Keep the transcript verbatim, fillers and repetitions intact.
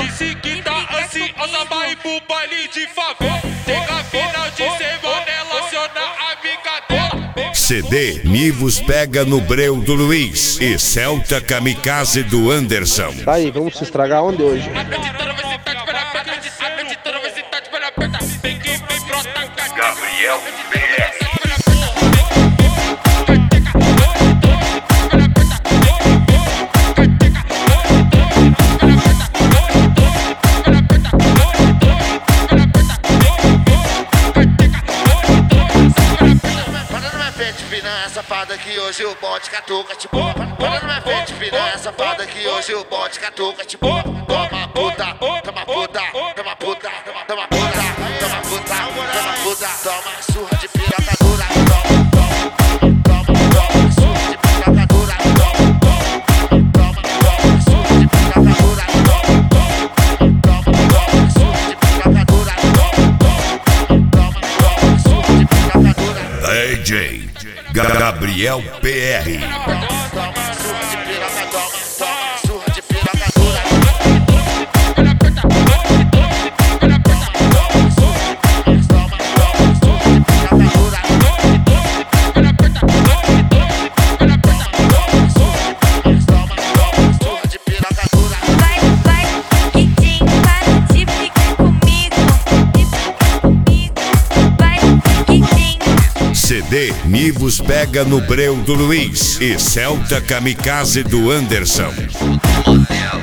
Disse que tá ansiosa pra ir pro baile de favela. Chega final de semana, ela aciona a amiga dela. C D Nivos pega no breu do Luiz e Celta Kamikaze do Anderson. Tá aí, vamos se estragar onde hoje? A noite toda vai sentar de perna aberta. A noite toda vai sentar de perna aberta. Vem que vem brota a Gabriel P R. Safada que hoje o bote catuca te boa. Para na minha frente, filha, safada que hoje o bote catuca te boa. Toma puta, toma puta, toma puta, toma puta, toma puta, toma puta, toma surra de piroca dura. Toma, toma, toma surra de piroca dura. Toma, toma surra de piroca dura. Toma, toma surra de piroca dura. Toma, toma surra de piroca dura. D J Gabriel P R. Toma surra de piroca, toma, toma surra de piroca dura. Vai, vai, Kidim, para de ficar comigo. Vai, Kidim. C D Nivos pega no breu do Luiz e Celta Kamikaze do Anderson.